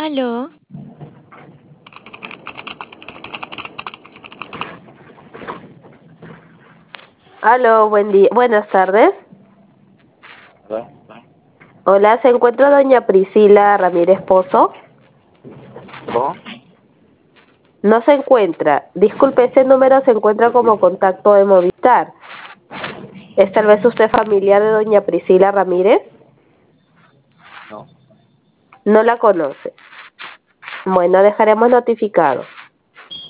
Aló, Aló, buen día, buenas tardes. ¿Verdad? Hola, ¿se encuentra doña Priscila Ramírez Pozo? ¿Cómo? No se encuentra. Disculpe, ese número se encuentra como contacto de Movistar. ¿Es tal vez usted familiar de doña Priscila Ramírez? No. No la conoce. Bueno, dejaremos notificado.